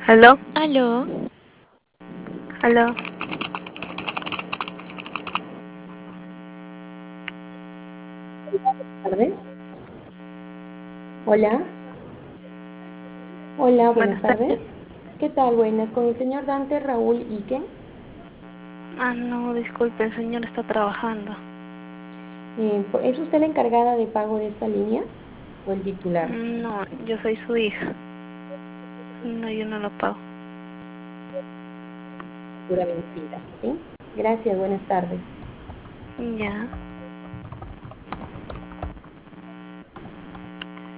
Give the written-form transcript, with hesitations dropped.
¿Aló? Aló, ¿Aló? Tardes. Hola, hola, buenas Buenas tardes. tardes. ¿Qué tal? Buenas, con el señor Dante Raúl Iken. No, disculpe, el señor está trabajando. ¿Es usted la encargada de pago de esta línea o el titular? No, yo soy su hija. No, yo no lo pago. Factura vencida, ¿sí? Gracias, buenas tardes. Ya.